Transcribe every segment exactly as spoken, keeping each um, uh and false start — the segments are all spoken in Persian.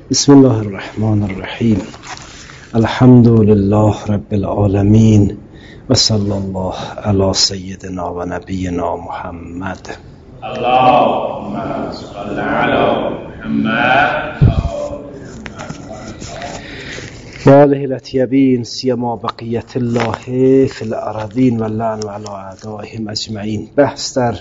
بسم الله الرحمن الرحیم. الحمد لله رب العالمین و صلی الله علی سیدنا و نبینا محمد. اللهم صل علی محمد و آله الاطیبین سیما بقیت الله فی الارضین و اللعن و علی اعدائهم اجمعین. بحث در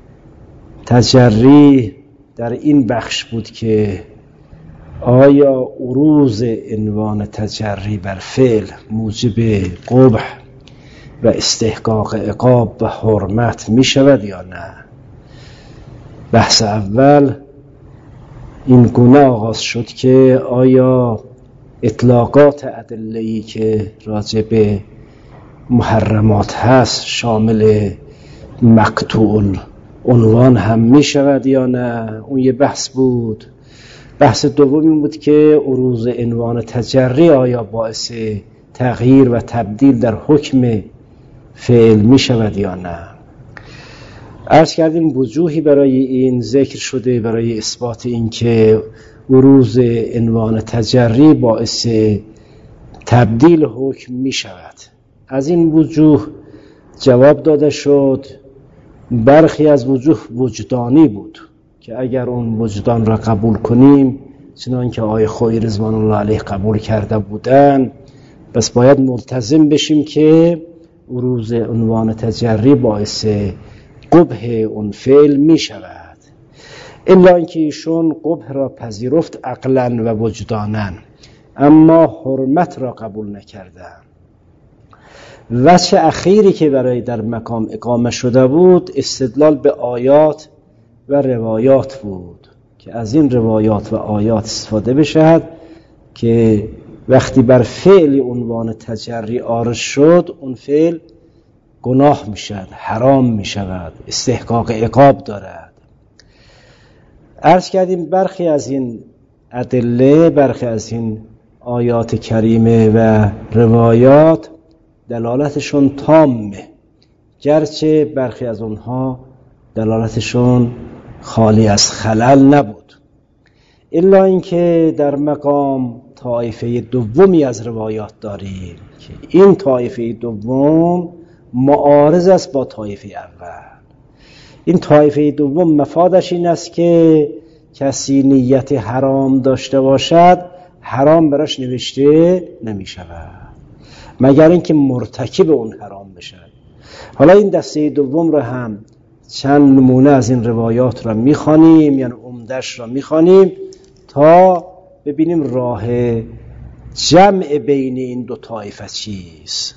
تجری در این بخش بود که آیا عروض عنوان تجری بر فعل موجب قبح و استحقاق عقاب و حرمت می شود یا نه؟ بحث اول این گونه آغاز شد که آیا اطلاقات ادله‌ای که راجع به محرمات هست شامل مقطوع عنوان هم می شود یا نه؟ اون یه بحث بود. بحث دوم این بود که عروض عنوان تجری آیا باعث تغییر و تبدیل در حکم فعل می شود یا نه؟ عرض کردیم وجوهی برای این ذکر شده برای اثبات این که عروض عنوان تجری باعث تبدیل حکم می شود. از این وجوه جواب داده شد. برخی از وجوه وجدانی بود که اگر اون وجدان را قبول کنیم چنان که آقای خویی رضوان الله علیه قبول کرده بودن، پس باید ملتزم بشیم که عروض عنوان تجری باعث قبح اون فعل می شود. الا اینکه ایشون قبح را پذیرفت عقلا و وجدانا، اما حرمت را قبول نکردن. وجه اخیری که برای در مقام اقامه شده بود استدلال به آیات و روایات بود که از این روایات و آیات استفاده بشود که وقتی بر فعل عنوان تجری عارض شد اون فعل گناه می شود، حرام می شود، استحقاق عقاب دارد. عرض کردیم برخی از این ادله، برخی از این آیات کریمه و روایات دلالتشون تامه، گرچه برخی از اونها دلالتشون خالی از خلل نبود. الا اینکه در مقام طایفه دومی از روایات داریم که این طایفه دوم معارض است با طایفه اول. این طایفه دوم مفادش این است که کسی نیت حرام داشته باشد حرام براش نوشته نمی شود مگر اینکه مرتکب اون حرام بشد. حالا این دسته دوم رو هم چند نمونه از این روایات را میخوانیم، یعنی عمدش را میخوانیم تا ببینیم راه جمع بین این دو طایفه چیست.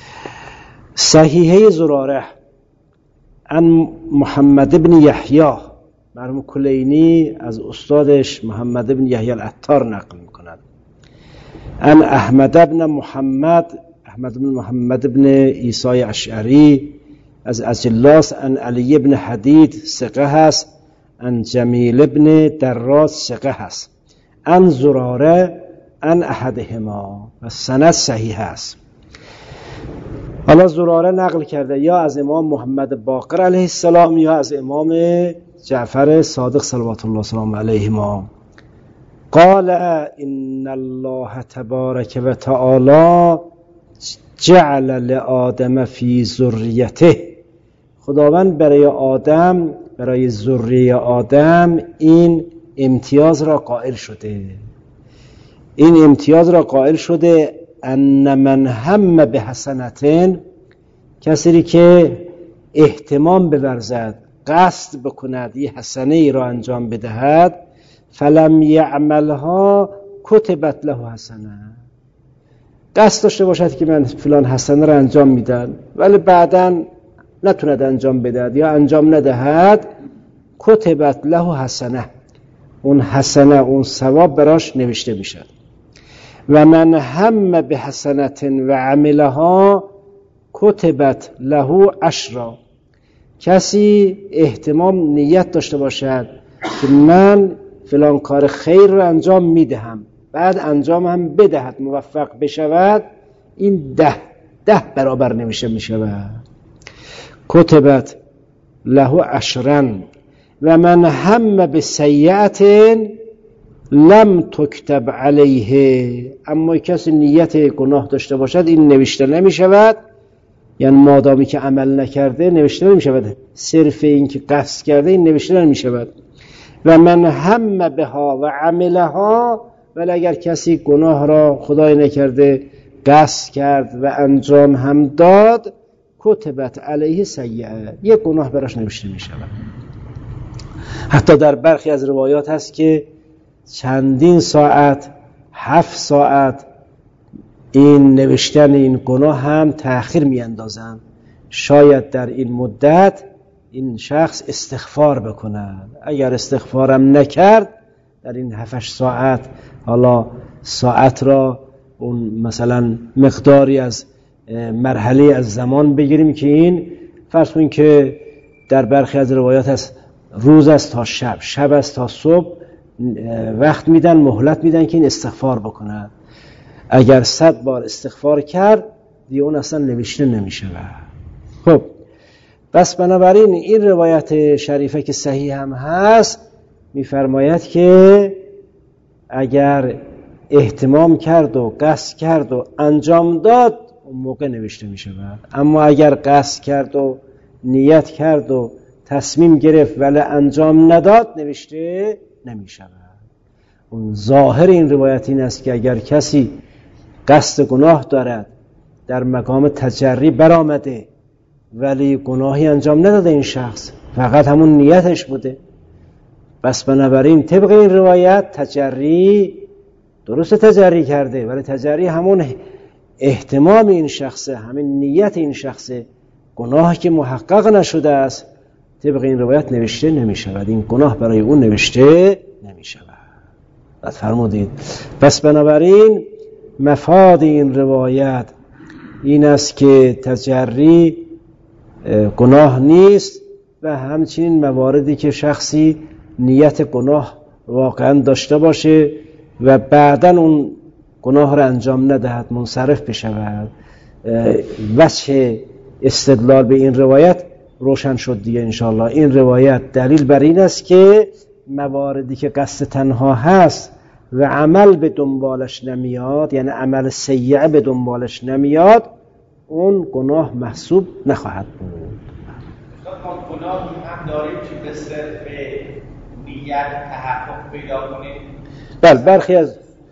صحیحه زراره عن محمد بن یحیی، مرحوم کلینی از استادش محمد بن یحیی العطار نقل میکند. عن احمد بن محمد احمد بن محمد بن عیسی اشعری از اجلاس، ان علی بن حدید ثقه هست، ان جمیل بن دراز ثقه هست، ان زراره ان احدهما و سند صحیح است. حالا زراره نقل کرده یا از امام محمد باقر علیه السلام یا از امام جعفر صادق صلوات الله وسلام علیهما. قال ان الله تبارک و تعالی جعل لآدم فی ذریته، خداوند برای آدم، برای ذریه آدم این امتیاز را قائل شده. این امتیاز را قائل شده ان من هم به حسنتن، کسی که اهتمام بورزد، قصد بکند یه حسنه ای را انجام بدهد، فلم یعملها کتبت له حسنه، قصد داشته باشد که من فلان حسنه را انجام میدم ولی بعداً نتوند انجام بدهد یا انجام ندهد، کتبت له حسنه، اون حسنه اون ثواب براش نوشته میشد. و من هم به حسنت و عملها کتبت له عشرا، کسی اهتمام نیت داشته باشد که من فلان کار خیر رو انجام میدهم بعد انجام هم بدهد موفق بشود، این ده ده برابر نمیشه میشود. کتبت له عشرا و من هم به سیئت لم تکتب علیه، اما کسی نیت گناه داشته باشد این نوشته نمی شود، یعنی مادامی که عمل نکرده نوشته نمی شود، صرف این که قصد کرده این نوشته نمی شود. و من هم بها و عملها، ولی اگر کسی گناه را خدای نکرده قصد کرد و انجام هم داد، کتبت علیه سیئه، یک گناه براش نوشته می شود. حتی در برخی از روایات هست که چندین ساعت، هفت ساعت این نوشتن این گناه هم تأخیر می اندازن، شاید در این مدت این شخص استغفار بکند. اگر استغفارم نکرد در این هفت ساعت، حالا ساعت را اون مثلا مقداری از مرحله از زمان بگیریم که این فرض کنیم که در برخی از روایات هست روز است تا شب، شب است تا صبح، وقت میدن، مهلت میدن که این استغفار بکنه. اگر صد بار استغفار کرد دیگه اون اصلا نوشته نمیشه. خب بس بنابراین این روایت شریفه که صحیح هم هست میفرماید که اگر اهتمام کرد و قصد کرد و انجام داد اون موقع نوشته میشه. اما اگر قصد کرد و نیت کرد و تصمیم گرفت ولی انجام نداد نوشته نمیشه. اون ظاهر این روایت این است که اگر کسی قصد گناه دارد، در مقام تجری برآمده ولی گناهی انجام نداده این شخص، فقط همون نیتش بوده، بس بنابراین طبق این روایت تجری درست تجری کرده، ولی تجری همون اهتمام این شخصه، همین نیت این شخصه، گناهی که محقق نشده است طبق این روایت نوشته نمی شود. این گناه برای اون نوشته نمی شود. بعد فرمودید پس بنابراین مفاد این روایت این است که تجری گناه نیست و همچنین مواردی که شخصی نیت گناه واقعا داشته باشه و بعداً اون گناه را انجام ندهد، منصرف بشود. وجه استدلال به این روایت روشن شد دیگه انشاءالله. این روایت دلیل بر این است که مواردی که قصد تنها هست و عمل به دنبالش نمیاد، یعنی عمل سیئه به دنبالش نمیاد، اون گناه محسوب نخواهد بود. ما گناه هم داریم که به صرف نیت تحقق پیدا کنیم. بله برخی از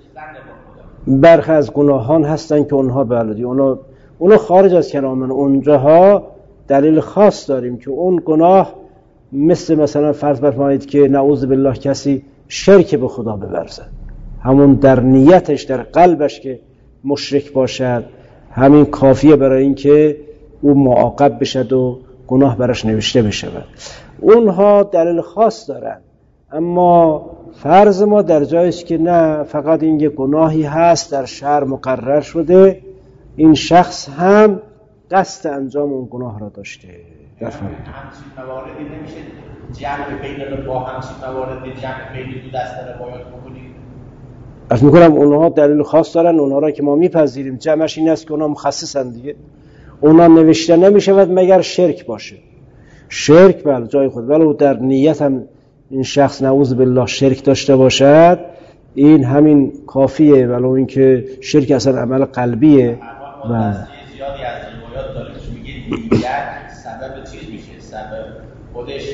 برخی از گناهان هستن که اونها بلدی اونا اونا خارج از کلامن، اونجاها دلیل خاص داریم که اون گناه مثل مثلا فرض بفرمایید که نعوذ بالله کسی شرک به خدا بورزد، همون در نیتش در قلبش که مشرک باشد همین کافیه برای اینکه او معاقب بشد و گناه براش نوشته بشه. اونها دلیل خاص دارن، اما فرض ما در جایی است که نه، فقط این یه گناهی هست در شرع مقرر شده، این شخص هم قصد انجام اون گناه را داشته. در همچین مواردی نمیشه جمع بین با همچین مواردی جمع بین دو دسته روایات بکنیم؟ از میکنم اونها دلیل خاص دارن، اونها را که ما میپذیریم، جمعش این است که اونها مخصصن دیگه، اونها نوشته نمیشود مگر شرک باشه. شرک بله جای خود، ولو در نیت هم این شخص نعوذ بالله شرک داشته باشد این همین کافیه، ولو اینکه شرک اصلا عمل قلبیه. و زیادی از روایات داره که میگه نیت سبب چیز میشه، سبب خودش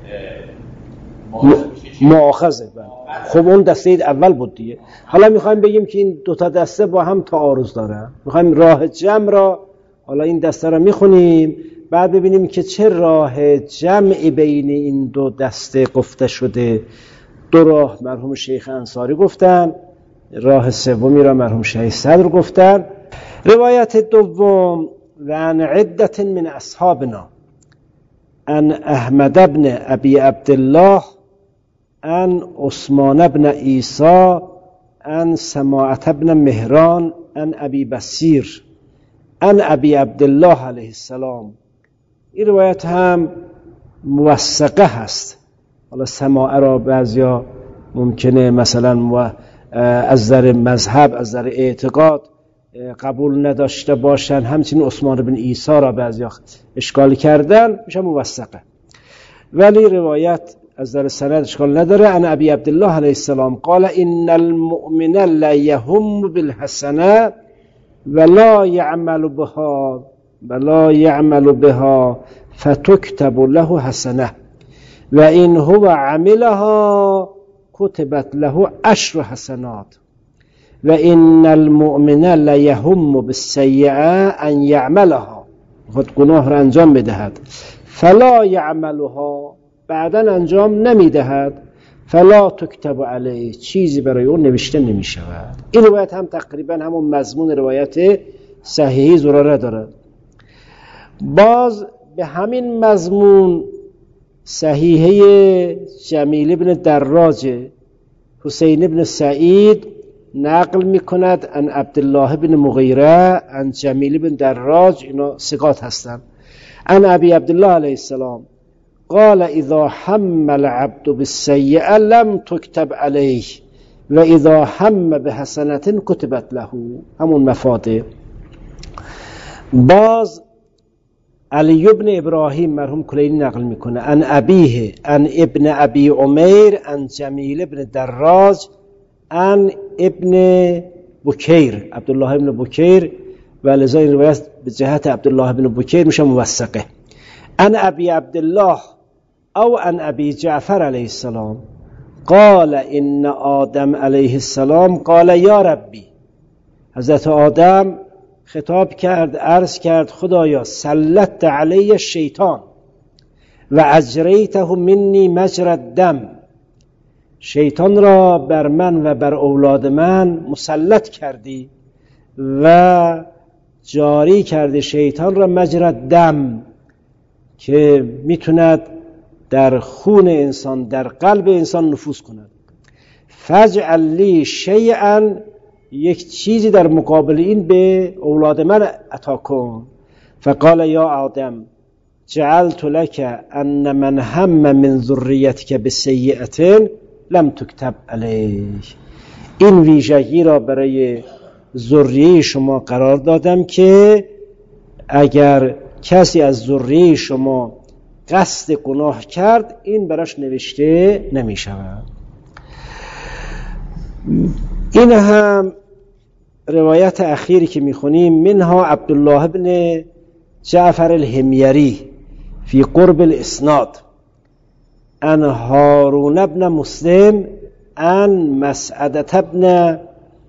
مؤاخذه. خب اون دسته اول بود دیگه. حالا میخوایم بگیم که این دوتا دسته با هم تعارض داره، میخوایم راه جمع را، حالا این دسته را میخونیم بعد ببینیم که چه راه جمعی بین این دو دسته گفته شده. دو راه مرحوم شیخ انصاری گفتن، راه سومی را مرحوم شیخ صدر گفتن. روایت دوم و عن عدة من اصحابنا ان احمد بن ابی عبدالله ان عثمان بن عیسی ان سماعة بن مهران ان ابی بصیر ان ابی عبدالله علیه السلام. این روایت هم موثقه هست. حالا سماعه را بعضیا ممکنه مثلا از نظر مذهب از نظر اعتقاد قبول نداشته باشن، همچنین عثمان بن عیسی را بعضیا اشکال کردن، میشه موثقه. ولی روایت از در سند اشکال نداره. ان ابی عبدالله علیه السلام قال ان المؤمن لا يهم بالحسنه ولا يعمل بها ولا يعمل بها فتكتب له حسنه و این هو عملها كتبت له عشر حسنات و ان المؤمن لا يهم بالسیئه ان یعملها، خود گناه را انجام بدهد، فلا یعملها، بعدا انجام نمیدهد، فلا تکتب علیه، چیزی برای اون نوشته نمی شود. این روایت هم تقریبا همون مضمون روایت صحیحی زراره دارد. باز به همین مضمون صحیحه جمیل ابن دراج حسین ابن سعید نقل میکند ان عبدالله بن مغیره ان جمیل بن دراج، اینا ثقات هستند، ان ابی عبدالله علیه السلام قال اذا هم العبد بالسیئه لم تكتب علیه و اذا هم بحسنه كتبت له، همون مفاده. باز علی ابن ابراهیم مرحوم کلینی نقل میکنه ان ابیه ان ابن ابی عمیر ان جمیل ابن دراج ان ابن بکیر، عبدالله ابن بکیر، و لذا این روایت به جهت عبدالله ابن بکیر میشه موثقه. ان ابی عبدالله او ان ابی جعفر علیه السلام قال ان آدم علیه السلام قال یا ربی، حضرت آدم خطاب کرد، عرض کرد خدایا سلطت علی الشیطان و اجریته منی مجرى الدم، شیطان را بر من و بر اولاد من مسلط کردی و جاری کردی شیطان را مجرى الدم، که میتوند در خون انسان در قلب انسان نفوذ کند. فاجعل لی شیئا، یک چیزی در مقابل این به اولاد من عطا کن. فقال یا آدم جعلت لك ان من هم من ذریتک بسیئه لم تکتب علیه، این ویژگی را برای ذریه شما قرار دادم که اگر کسی از ذریه شما قصد گناه کرد این براش نوشته نمی شود. این هم روایت اخیری که میخونیم منها عبدالله بن جعفر الحمیری فی قرب الاسناد ان هارون ابن مسلم ان مسعدت ابن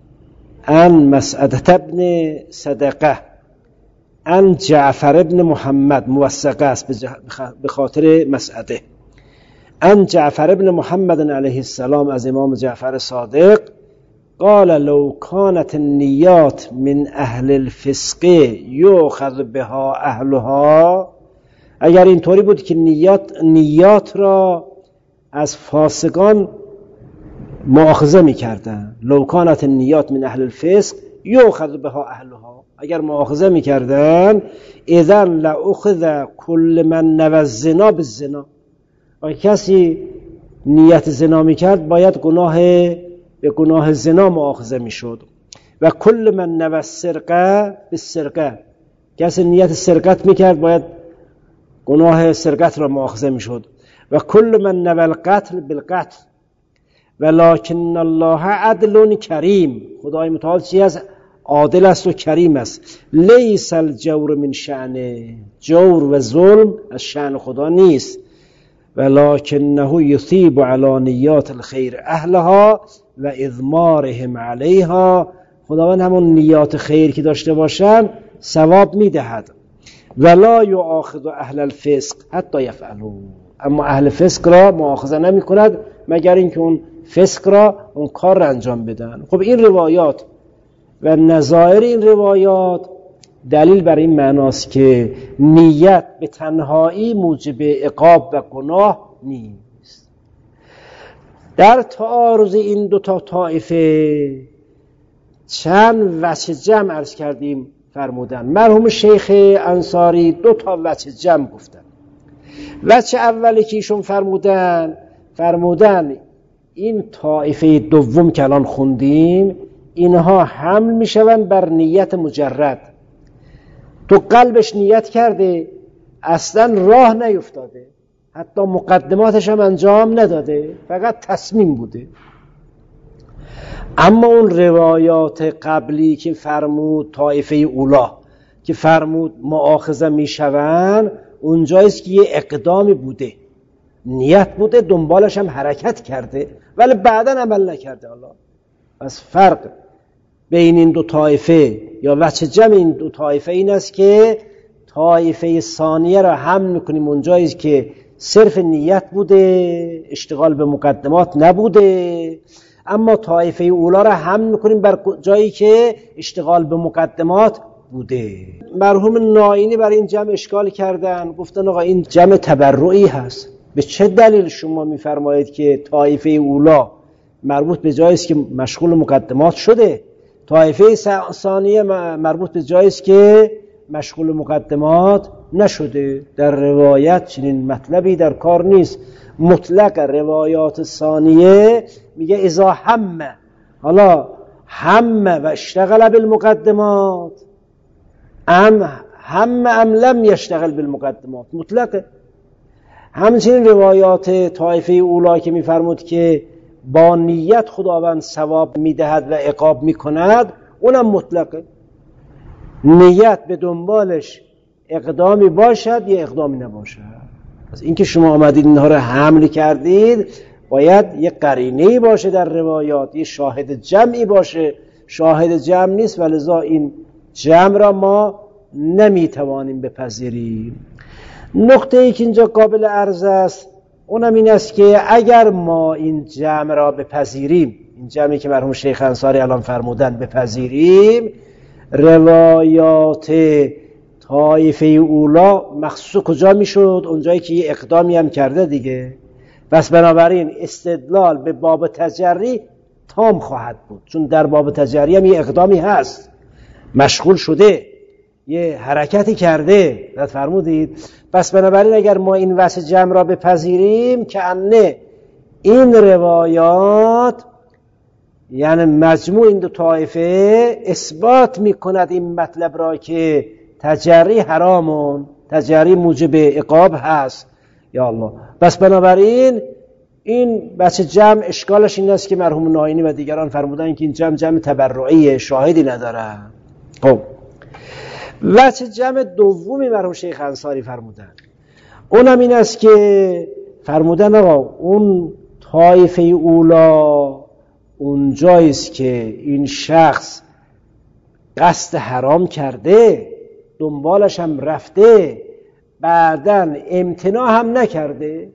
ان مسعدت ابن صدقه ان جعفر ابن محمد، موثقه است به خاطر مسعده، ان جعفر ابن محمد علیه السلام، از امام جعفر صادق، قال لو كانت النیات من اهل الفسق یؤخذ بها اهلها، اگر اینطوری بود که نیات نیات را از فاسقان مؤاخذه می‌کردن، لو كانت النیات من اهل الفسق یؤخذ بها اهلها، اگر مؤاخذه می‌کردن اذا لاخذ كل من نوى الزنا بالزنا، اگر کسی نیت زنا می‌کرد باید گناه به گناه زنا مؤاخذه میشد. و کل من نوى السرقه بالسرقه، کسی نیت سرقت میکرد باید گناه سرقت را مؤاخذه میشد. و کل من نوى القتل بالقتل ولکن الله عدل کریم، خدای متعال چی است؟ عادل است و کریم است. لیس الجور من شأنه، جور و ظلم از شأن خدا نیست. ولکنه یثیب علی نیات الخیر اهلها و اضمارهم علیها، خداوند همون نیات خیر که داشته باشن ثواب میدهد. ولا یؤاخذ اهل الفسق حتی یفعلوا، اما اهل فسق را مؤاخذه نمی کند مگر اینکه اون فسق را اون کار را انجام بدن. خب این روایات و نظایر این روایات دلیل بر این معناست که نیت به تنهایی موجب عقاب و گناه نیست. در تعارض این دو تا طایفه چند وجه جمع عرض کردیم فرمودن. مرحوم شیخ انصاری دو تا وجه جمع گفتن. وجه اولی که ایشون فرمودن فرمودن این طایفه دوم که الان خوندیم اینها حمل میشون بر نیت مجرد، تو قلبش نیت کرده اصلا راه نیفتاده، حتی مقدماتش هم انجام نداده، فقط تصمیم بوده. اما اون روایات قبلی که فرمود طایفه اولا که فرمود مؤاخذه میشوند، اونجاییست که یه اقدامی بوده، نیت بوده، دنبالش هم حرکت کرده ولی بعداً عمل نکرده. حالا پس فرق بین این دو طایفه یا وجه جمع این دو طایفه این است که طایفه ثانیه را هم میکنیم اونجایی که صرف نیت بوده، اشتغال به مقدمات نبوده، اما طایفه اولا را هم میکنیم بر جایی که اشتغال به مقدمات بوده. مرحوم ناینی برای این جمع اشکال کردن، گفتن آقا این جمع تبرعی هست. به چه دلیل شما میفرمایید که طایفه اولا مربوط به جایی است که مشغول مقدمات شده، طایفه ثانیه مربوط به جایی است که مشغول مقدمات نشده؟ در روایت چنین مطلبی در کار نیست. مطلق روایات ثانیه میگه اذا همه، حالا همه و اشتغل بالمقدمات ام همه ام لم یشتغل بالمقدمات، مطلقه. همچنین روایات طایفه اولا که میفرمود که با نیت خداوند ثواب میدهد و عقاب میکند، اونم مطلقه. نیت به دنبالش اقدامی باشد یا اقدامی نباشد. پس اینکه شما آمدید اینها رو حمل کردید، باید یه قرینه‌ای باشه در روایات، یه شاهد جمعی باشه. شاهد جمع نیست، ولذا این جمع را ما نمیتوانیم بپذیریم. نقطه ای که اینجا قابل عرض است اونم این است که اگر ما این جمع را بپذیریم، این جمعی که مرحوم شیخ انصاری الان فرمودن بپذیریم، روایات طایفه اولا مخصوص کجا میشد؟ اونجایی که یه اقدامی هم کرده دیگه. پس بنابراین استدلال به باب تجری تام خواهد بود، چون در باب تجری هم یه اقدامی هست، مشغول شده، یه حرکتی کرده. داد فرمودید؟ پس بنابراین اگر ما این وصف جمع را بپذیریم که انه این روایات یعنی مجموع این دو طایفه اثبات میکند این مطلب را که تجری حرامون، تجری موجب عقاب هست. یا الله. پس بنابراین این بچه جمع اشکالش این است که مرحوم ناینی و دیگران فرمودن که این جمع جمع تبرعیه، شاهدی نداره. خب بچه جمع دومی مرحوم شیخ انصاری فرمودن، اونم این است که فرمودن آقا اون طایفه اولا اون جاییست که این شخص قصد حرام کرده، دنبالش هم رفته، بعدن امتناع هم نکرده،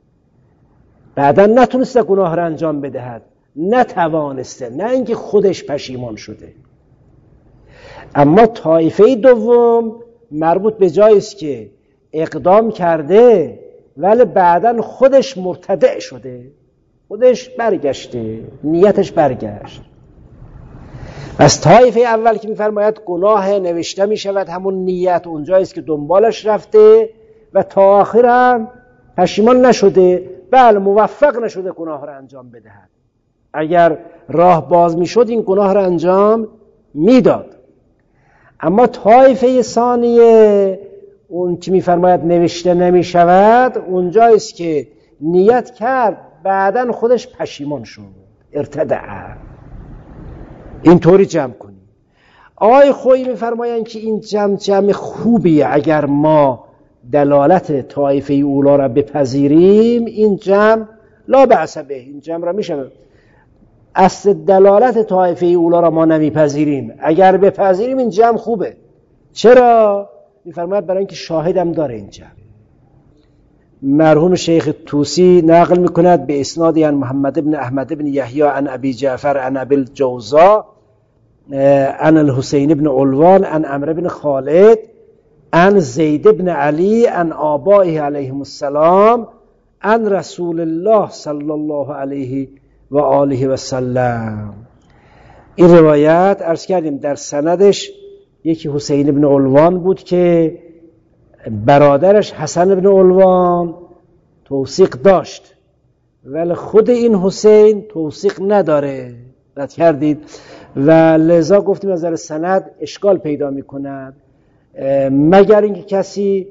بعدن نتونسته گناه را انجام بدهد، نتوانسته، نه اینکه خودش پشیمان شده. اما طایفه دوم مربوط به جاییست که اقدام کرده ولی بعدن خودش مرتدع شده، خودش برگشته، نیتش برگشت. از طایفه اول که میفرماید گناه نوشته میشود همون نیت اونجاییست که دنبالش رفته و تا آخر هم پشیمان نشده، بله موفق نشده گناه را انجام بدهد. اگر راه باز میشد این گناه را انجام میداد. اما طایفه ثانیه اون که میفرماید نوشته نمیشود اونجاییست که نیت کرد بعدن خودش پشیمان شد، ارتدع. اینطوری جمع کنیم. آقای خویی میفرمایند که این جمع جمع خوبیه. اگر ما دلالت طایفه اولا را بپذیریم این جمع لا بأس به، این جمع را میشه. اصل دلالت طایفه اولا را ما نمیپذیریم، اگر بپذیریم این جمع خوبه. چرا؟ میفرماید برای اینکه شاهدم داره این جمع. مرحوم شیخ طوسی نقل میکند به اسنادی عن محمد بن احمد بن یحیی عن ابی جعفر عن ابی الجوزاء عن الحسین بن علوان عن عمرو بن خالد عن زید بن علی عن آبائه علیهم السلام عن رسول الله صلی الله علیه و آله و سلم. این روایت عرض کردیم در سندش یکی حسین بن علوان بود که برادرش حسن بن علوان توثیق داشت ولی خود این حسین توثیق نداره. رد کردید و لذا گفتیم از نظر سند اشکال پیدا می کند، مگر اینکه کسی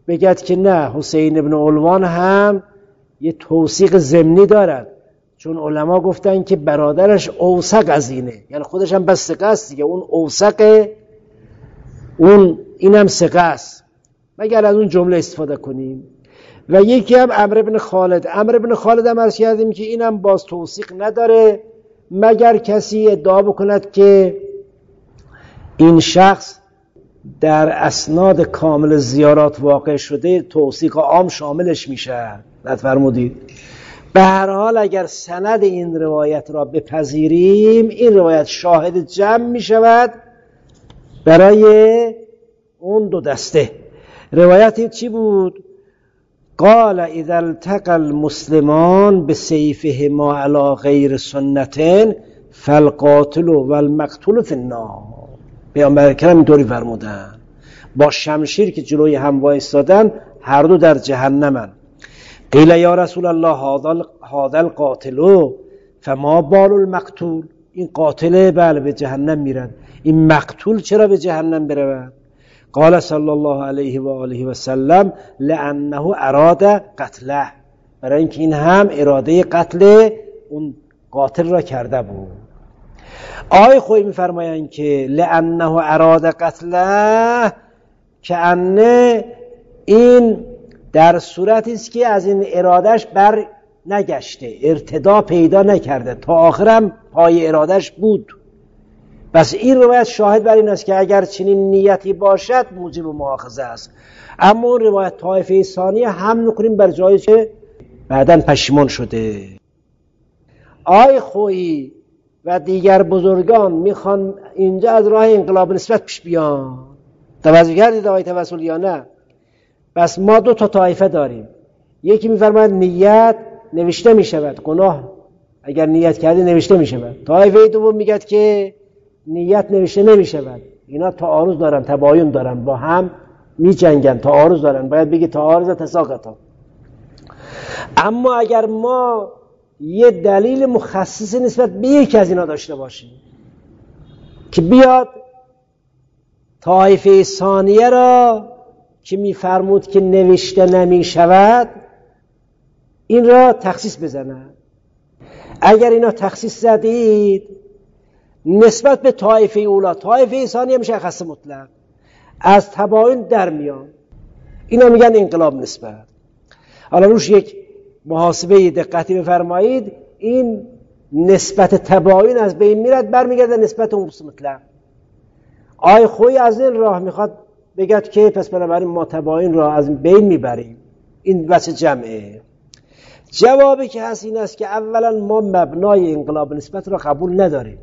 بگد که نه، حسین ابن علوان هم یه توثیق ضمنی دارد، چون علما گفتن که برادرش اوثق از اینه، یعنی خودش هم بس ثقه است دیگه، اون اوثق، اون اینم ثقه است، مگر از اون جمله استفاده کنیم. و یکی هم عمرو بن خالد، عمرو بن خالد هم عرض کردیم که اینم باز توثیق نداره، مگر کسی ادعا بکند که این شخص در اسناد کامل زیارات واقع شده، توثیق عام شاملش میشه. بعد فرمودید به هر حال اگر سند این روایت را بپذیریم، این روایت شاهد جمع میشود برای اون دو دسته. روایت چی بود؟ قال اذا التقى المسلمان بسيفهما على غیر سنتين فالقاتل والمقتول في النار. پیامبر اکرم اینطوری فرمودن، با شمشیر که جلوی هم وایسادن هر دو در جهنمن. قیل یا رسول الله هذا القاتل فما بال المقتول، این قاتله بله به جهنم میرن، این مقتول چرا به جهنم برود؟ قال صلی الله علیه و آله و سلم لانه اراد قتله، برای اینکه این هم اراده قتل اون قاتل را کرده بود. آقای خویی میفرمایند که لانه اراد قتله، که انه این در صورتی است که از این ارادش بر نگشته، ارتدا پیدا نکرده، تا آخرم پای ارادش بود. بس این روایت شاهد بر این است که اگر چنین نیتی باشد موجب مؤاخذه است. اما اون روایت طایفه ثانیه هم میکنیم بر جایی که بعداً پشیمان شده. آقای خویی و دیگر بزرگان میخوان اینجا از راه انقلاب نسبت پیش بیان. توجه کردید آقای توسل یا نه؟ بس ما دو تا طایفه داریم، یکی میفرماید نیت نوشته میشود، گناه اگر نیت کردی نوشته میشود. طایفه دوم میگه که نیت نوشته نمیشود. اینا تعارض دارن، تباین دارن، با هم میجنگن، تعارض دارن، باید بگی تعارض تساقطا. اما اگر ما یه دلیل مخصص نسبت به یکی از اینا داشته باشیم که بیاد طایفه ثانیه را که میفرمود که نوشته نمی شود این را تخصیص بزنند، اگر اینا تخصیص زدید نسبت به طایفه اولا، طایفه ثانیه مشخص مطلق از تباین در میان، اینا میگن انقلاب نسبت. حالا روش یک محاسبه دقتی بفرمایید، این نسبت تباین از بین میرد، برمیگرده نسبت حبس مطلق. آی خوی از این راه میخواد بگد که پس بنابراین ما تباین را از بین میبریم. این وجه جمعه. جوابی که هست این است که اولا ما مبنای انقلاب نسبت را قبول نداریم،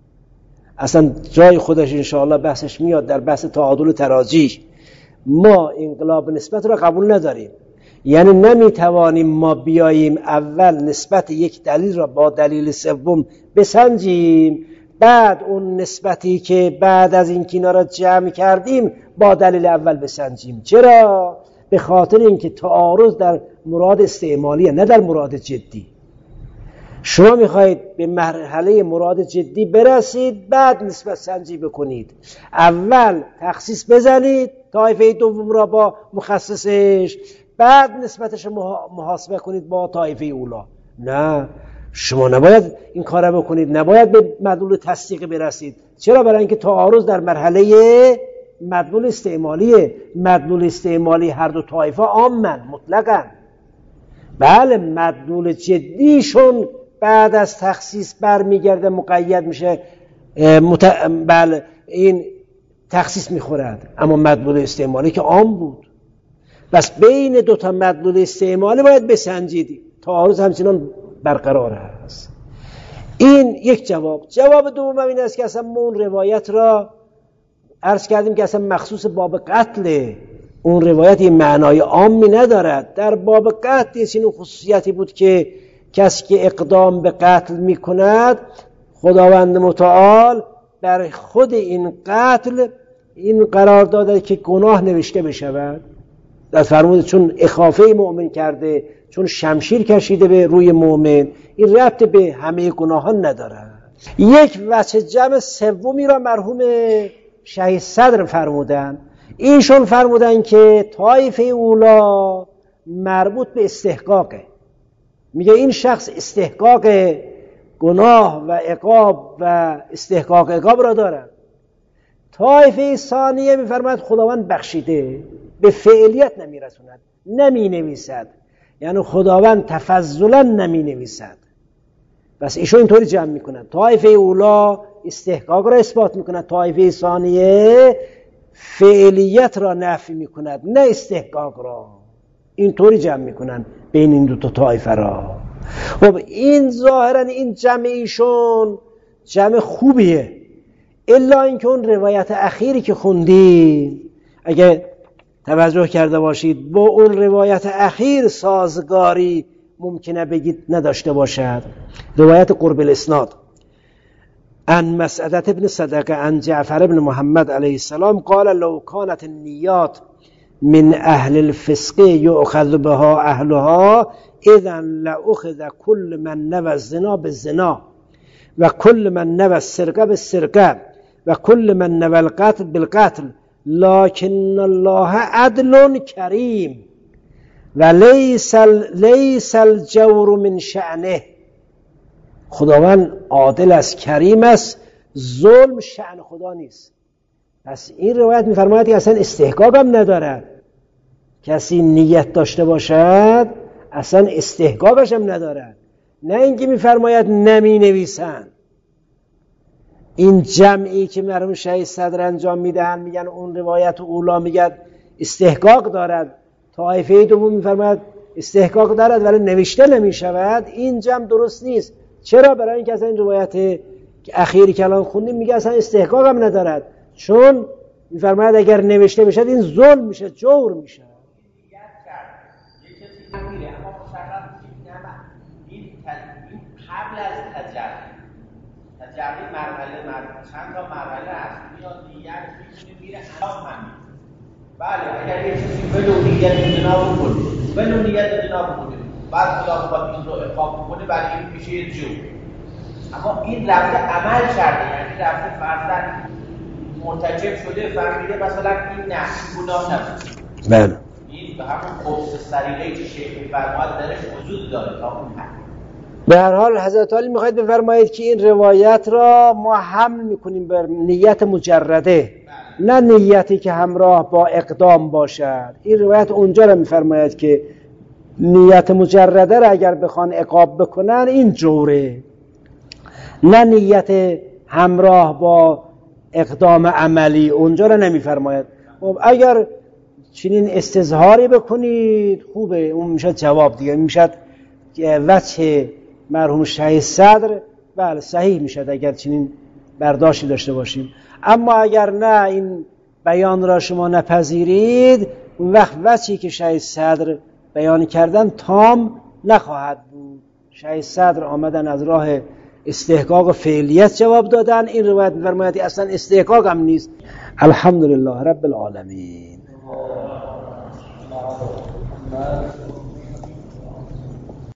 اصلا جای خودش انشاءالله بحثش میاد در بحث تعادل تراجیح. ما انقلاب نسبت را قبول نداریم، یعنی نمیتوانیم ما بیاییم اول نسبت یک دلیل را با دلیل سوم بسنجیم، بعد اون نسبتی که بعد از این اینا را جمع کردیم با دلیل اول بسنجیم. چرا؟ به خاطر اینکه تعارض در مراد استعمالیه، نه در مراد جدی. شما میخواید به مرحله مراد جدی برسید، بعد نسبت سنجی بکنید، اول تخصیص بزنید طایفه دوم را با مخصصش، بعد نسبتش محاسبه کنید با طایفه اولا. نه، شما نباید این کار را بکنید، نباید به مدلول تصدیق برسید. چرا؟ برای اینکه تعارض در مرحله مدلول استعمالیه. مدلول استعمالی هر دو طایفه عامن، مطلقاً. بله مدلول جدیشون بعد از تخصیص برمیگرده مقید میشه، مت... بله این تخصیص میخورد، اما مدلول استعمالی که عام بود. بس بین دو تا مدلول استعمالی باید بسنجید، تعارض همچنان برقرار است. این یک جواب. جواب دوم این است که اصلا ما اون روایت را عرض کردیم که اصلا مخصوص باب قتل، اون روایت این معنای عامی ندارد. در باب قتل این خصوصیتی بود که کسی که اقدام به قتل میکند، خداوند متعال بر خود این قتل این قرار داده که گناه نوشته بشود. در فرمود چون اخافه مؤمن کرده، چون شمشیر کشیده به روی مؤمن، این ربط به همه گناهان ندارد. یک وجه جمع سومی را مرحوم شهید صدر فرمودن، اینشون فرمودن که طایفه اولا مربوط به استحقاقه، میگه این شخص استحقاق گناه و عقاب و استحقاق عقاب را دارد. طایفه ثانیه میفرماید خداوند بخشیده، به فعلیت نمیرسوند، نمی نویسد، یعنی خداوند تفضلا نمی نویسد. بس ایشون اینطوری جمع میکنند، طایفه اولا استحقاق را اثبات میکند، طایفه ثانیه فعلیت را نفی میکند نه استحقاق را. اینطوری جمع میکنن بین این دو تا طایفه را. خب این ظاهرا این جمع ایشون جمع خوبیه، الا اینکه اون روایت اخیری که خوندیم اگه توجه کرده باشید با اون روایت اخیر سازگاری ممکنه بگید نداشته باشد. روایت قرب الاسناد عن مسعدة بن صدقه عن جعفر بن محمد علیه السلام قال لو كانت النیات من اهل الفسق یؤخذ بها اهلها اذا لاخذ كل من نوى الزنا بالزنا و كل من نوى السرقه بالسرقه و كل من نوى القتل بالقتل لكن الله عدل کریم و لیس لیس الجور من شأنه. خداوند عادل است، کریم است، ظلم شأن خدا نیست. پس این روایت میفرماید که اصلا استحقاق هم ندارد، کسی نیت داشته باشد اصلا استحقاقش هم ندارد، نه اینکه میفرماید نمی نویسند. این جمعی که مرحوم شهید صدر انجام میدهن میگن اون روایت اولا میگن استحقاق دارد، طایفه دوم میفرماید استحقاق دارد ولی نوشته نمیشود. این جمع درست نیست. چرا؟ برای اینکه اصلا این روایت اخیری که الان خوندیم میگه اصلا استحقاق هم ندارد، چون میفرماید اگر نوشته بشد این ظلم میشه، جور میشه. قبل از تجربه تجربه مرحله مرحله چند تا مرحله هست، میاد نیت میتونه میره انجام همین. بله اگر یه چیزی بدون نیت جناب کنه، بدون نیت جناب کنه، بعد خدا بخواد این رو عقاب کنه، برای این میشه یه جو. اما این رفته عمل کرده، یعنی رفته فرضاً مرتکب شده، فهمیده مثلا این نه گناه نبود. بله. این به همون خبث سریعه‌ای که شیخ می‌فرماید درش وجود داره تا اون حد. به هر حال حضرت علی میخواید بفرمایید که این روایت را ما حمل میکنیم بر نیت مجرده، نه نیتی که همراه با اقدام باشد. این روایت اونجا را میفرماید که نیت مجرده را اگر بخوان عقاب بکنن این جوره، نه نیت همراه با اقدام عملی. اونجا را نمیفرماید. اگر چنین استظهاری بکنید خوبه، اون میشه جواب دیگه، میشه وجه مرحوم شهید صدر بله صحیح میشد اگر چنین برداشتی داشته باشیم. اما اگر نه این بیان را شما نپذیرید، اون وقت وجهی که شهید صدر بیان کردن تام نخواهد بود. شهید صدر آمدن از راه استحقاق و فعلیت جواب دادن، این روایت می‌فرماید اصلا استحقاق هم نیست. الحمدلله رب العالمین.